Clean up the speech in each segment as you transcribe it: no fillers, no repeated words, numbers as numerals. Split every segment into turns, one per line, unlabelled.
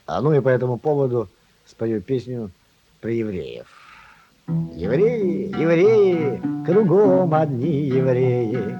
Ну и по этому поводу спою песню про евреев. Евреи, евреи, кругом одни евреи.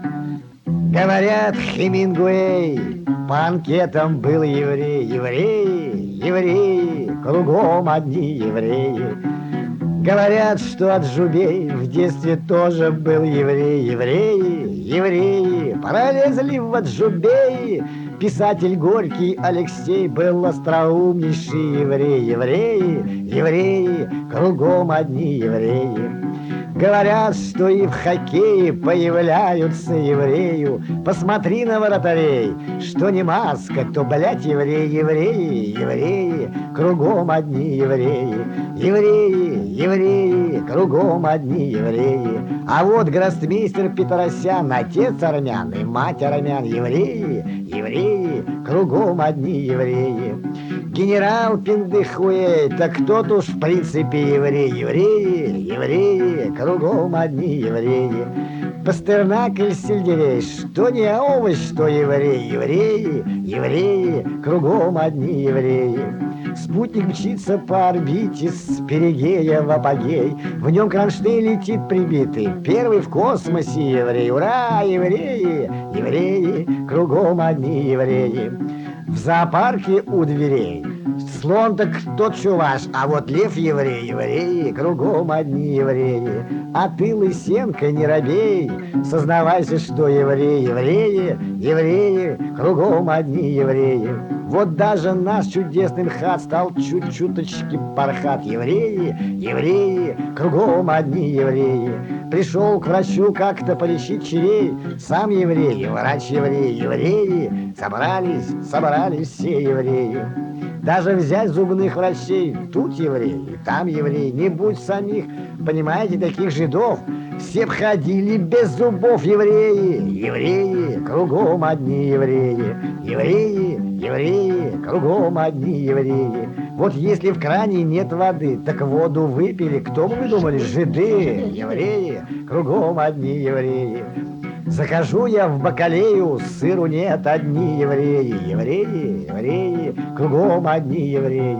Говорят, Хемингуэй по анкетам был еврей. Евреи, евреи, кругом одни евреи. Говорят, что Аджубей в детстве тоже был еврей. Евреи, евреи, пролезли в Аджубей. Писатель Горький Алексей был остроумнейший еврей. Евреи, евреи, кругом одни евреи. Говорят, что и в хоккее появляются еврею. Посмотри на вратарей, что не маска, то, блядь, евреи, евреи, евреи, кругом одни евреи. Евреи, евреи, кругом одни евреи. А вот гроссмейстер Петросян, отец армян и мать армян. Евреи, евреи, кругом одни евреи. Генерал Пиндыхуэй, так кто уж в принципе еврей. Евреи, евреи, кругом одни евреи. Пастернак или сельдерей, что не овощ, что еврей. Евреи, евреи, кругом одни евреи. Спутник мчится по орбите с перигея в апогей. В нем Кронштейн летит прибитый, первый в космосе еврей. Ура, евреи, евреи, кругом одни евреи. В зоопарке у дверей слон так тот чуваш, а вот лев еврей, евреи, кругом одни евреи. А ты, Лысенко, не робей, сознавайся, что евреи, евреи, евреи, кругом одни евреи. Вот даже наш чудесный МХАТ стал чуть-чуточки пархат. Евреи, евреи, кругом одни евреи. Пришел к врачу как-то полечить черей, сам еврей, врач еврей, евреи. Собрались все евреи. Даже взять зубных врачей, тут евреи, там евреи, не будь самих, понимаете, таких жидов, все б ходили без зубов. Евреи, евреи, кругом одни евреи. Евреи, евреи, кругом одни евреи. Вот если в кране нет воды, так воду выпили, кто бы вы думали, жиды. Евреи, кругом одни евреи. Захожу я в бакалею, сыру нет, одни евреи. Евреи, евреи, кругом одни евреи.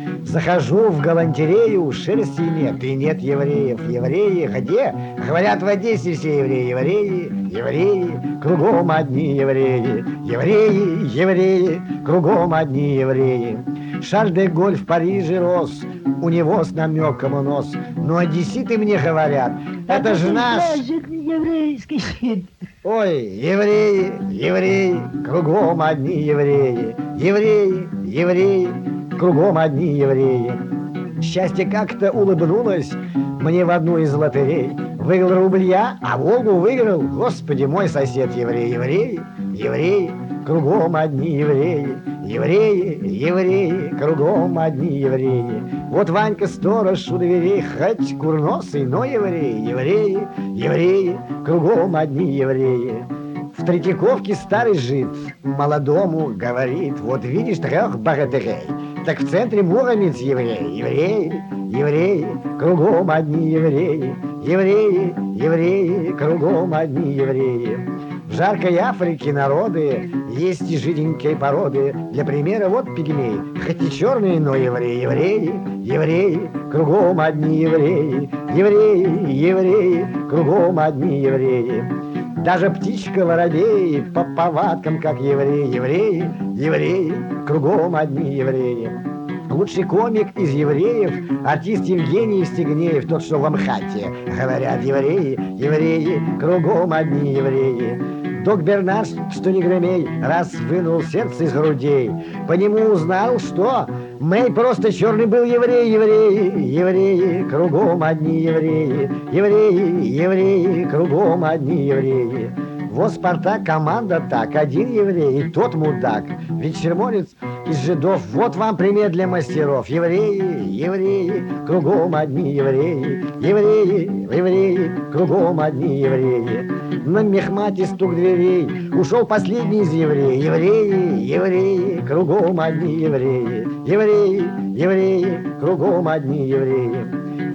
Захожу в галантерею, шерсти нет и нет евреев. Евреи где? Говорят, в Одессе все евреи. Евреи, евреи, кругом одни евреи. Евреи, евреи, кругом одни евреи. Шарль де Голль в Париже рос, у него с намеком нос. Но одесситы мне говорят, это же наш...
еврейский щит.
Ой, евреи, евреи, кругом одни евреи. Евреи, евреи, кругом одни евреи. Счастье как-то улыбнулось мне в одну из лотерей. Выиграл рубля, а Волгу выиграл, господи, мой сосед еврей. Евреи, евреи, кругом одни евреи. Евреи, евреи, кругом одни евреи. Вот Ванька сторож у дверей, хоть курносый, но евреи. Евреи, евреи, кругом одни евреи. В Третьяковке старый жид молодому говорит, вот видишь 3 богатырей, так в центре муромец еврей. Евреи, евреи, кругом одни евреи. Евреи, евреи, кругом одни евреи. В жаркой Африке народы есть и жиденькие породы. Для примера вот пигмей, хоть и черные, но евреи. Евреи, евреи, кругом одни евреи. Евреи, евреи, кругом одни евреи. Даже птичка воробей по повадкам, как евреи. Евреи, евреи, кругом одни евреи. Лучший комик из евреев, артист Евгений Евстигнеев, тот, что в Амхате. Говорят, евреи, евреи, кругом одни евреи. Док Бернард, что не громей, раз вынул сердце из грудей. По нему узнал, что Мэй просто черный был еврей. Евреи, евреи, кругом одни евреи. Евреи, евреи, кругом одни евреи. Вот Спартак, команда так, один еврей, и тот мудак. Ведь чермонец из жидов, вот вам пример для мастеров. Евреи, евреи, кругом одни евреи. Евреи, евреи, кругом одни евреи. На мехмате стук дверей, ушел последний из евреев. Евреи, евреи, кругом одни евреи. Евреи, евреи, кругом одни евреи.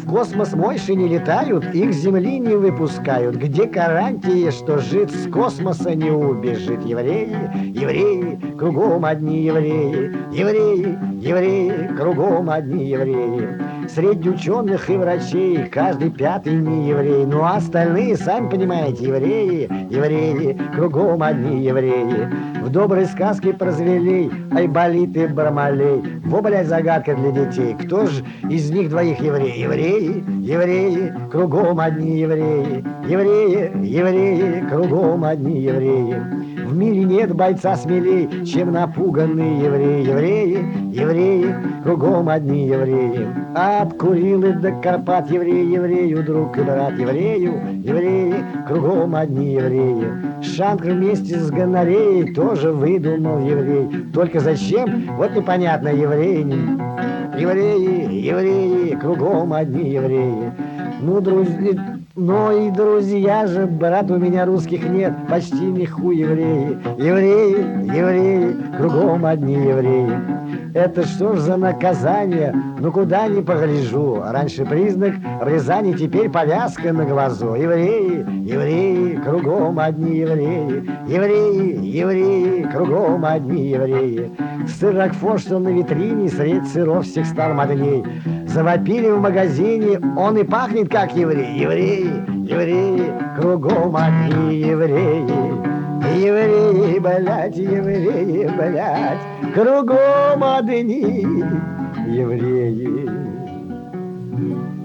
В космос мойши не летают, их с земли не выпускают. Где гарантия, что жид с космоса не убежит? Евреи, евреи, кругом одни евреи. Евреи, евреи, кругом одни евреи. Среди ученых и врачей каждый пятый не еврей. Ну а остальные, сами понимаете, евреи, евреи, кругом одни евреи. В доброй сказке про зверей, Айболит и Бармалей. Во, блядь, загадка для детей. Кто же из них двоих евреи? Евреи, евреи, кругом одни евреи. Евреи, евреи, кругом одни евреи. В мире нет бойца смелей, чем напуганный еврей. Евреи, евреи, кругом одни евреи. От Курилы до Карпат еврей, еврею, друг и брат. Еврею, евреи, кругом одни евреи. Шанг вместе с гонореей тоже выдумал еврей. Только зачем? Вот непонятно, евреи. Евреи, евреи, кругом одни евреи. Ну, друзья, но и друзья же, брат, у меня русских нет, почти нихуй евреи. Евреи, евреи, кругом одни евреи. Это что ж за наказание? Ну куда ни погляжу. Раньше признак обрезания, теперь повязка на глазу. Евреи, евреи, кругом одни евреи. Евреи, евреи, кругом одни евреи. Сыр Рокфор, что на витрине, средь сыров всех стал модней. Завопили в магазине, он и пахнет как еврей. Евреи, евреи, кругом одни евреи. Евреи, блядь, евреи, блядь, кругом одни евреи.